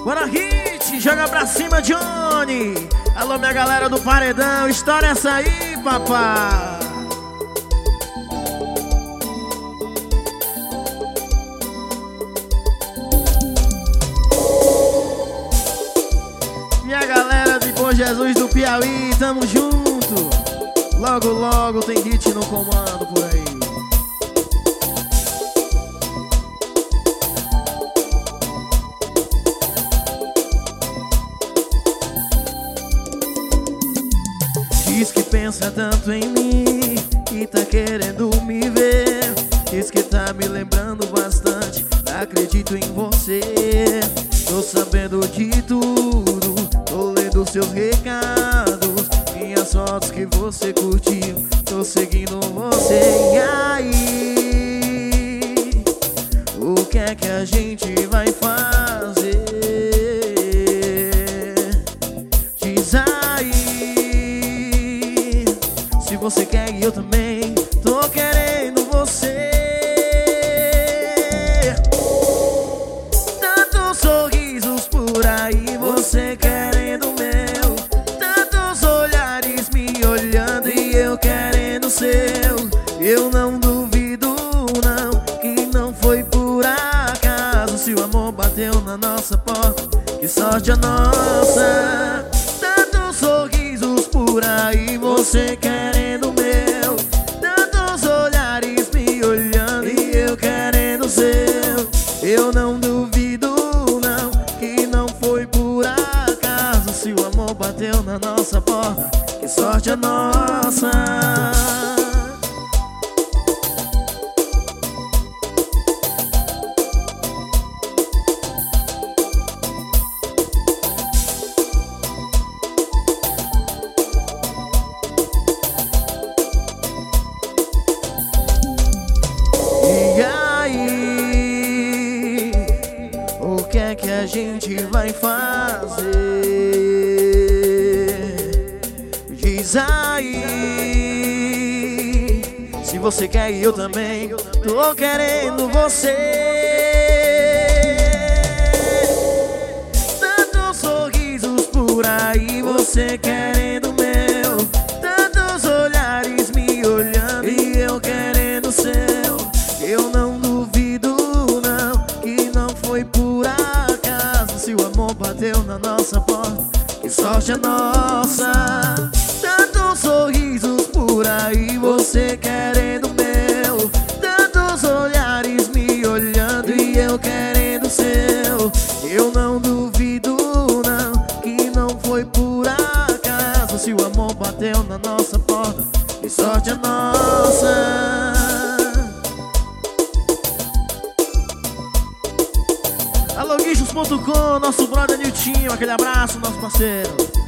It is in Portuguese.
Bora hit, joga pra cima, Johnny. Alô, minha galera do Paredão, história essa aí, papá. Minha galera de Bom Jesus do Piauí, tamo junto. Logo, logo tem hit no comando por aí. Diz que pensa tanto em mim, que tá querendo me ver. Diz que tá me lembrando bastante, acredito em você. Tô sabendo de tudo, tô lendo seus recados, minhas fotos que você curtiu, tô seguindo você. E aí, o que é que a gente vai fazer? Diz aí, se você quer e eu também tô querendo você. Tantos sorrisos por aí, você querendo o meu. Tantos olhares me olhando e eu querendo o seu. Eu não duvido não, que não foi por acaso. Se o amor bateu na nossa porta, que sorte a nossa. Tantos sorrisos por aí, você querendo o meu. Tantos olhares me olhando e eu querendo o seu. Eu não duvido não, que não foi por acaso. Se o amor bateu na nossa porta, que sorte a nossa. O que é que a gente vai fazer? Diz aí, se você quer e eu também tô querendo você. Tantos sorrisos por aí, você querendo o meu. Tantos olhares me olhando e eu querendo o seu. Eu não duvido não, que não foi por acaso. Se o amor bateu na nossa porta, que sorte a nossa. Tantos sorrisos por aí, você querendo o meu. Tantos olhares me olhando e eu querendo o seu. Eu não duvido não, que não foi por acaso. Se o amor bateu na nossa porta, que sorte a nossa. Alô, Guichos.com, nosso brother Niltinho, aquele abraço, nosso parceiro.